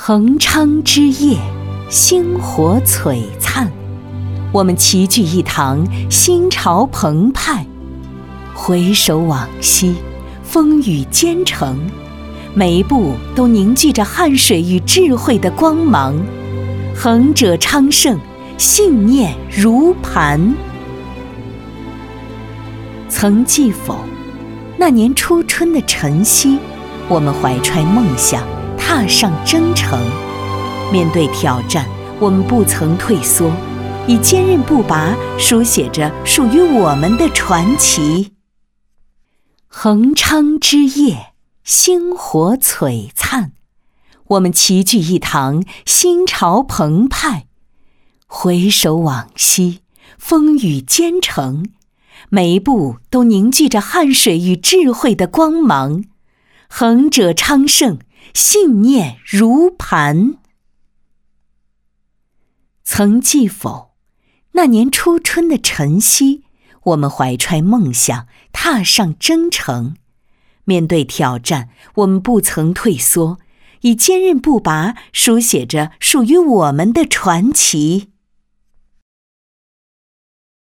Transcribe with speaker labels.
Speaker 1: 恒昌之夜，星火璀璨，我们齐聚一堂，心潮澎湃。回首往昔，风雨兼程，每一步都凝聚着汗水与智慧的光芒。恒者昌盛，信念如磐。曾记否？那年初春的晨曦，我们怀揣梦想，踏上征程。面对挑战，我们不曾退缩，以坚韧不拔书写着属于我们的传奇。恒昌之夜，星火璀璨，我们齐聚一堂，心潮澎湃。回首往昔，风雨兼程，每一步都凝聚着汗水与智慧的光芒。恒者昌盛，信念如磐。曾记否？那年初春的晨曦，我们怀揣梦想，踏上征程。面对挑战，我们不曾退缩，以坚韧不拔书写着属于我们的传奇。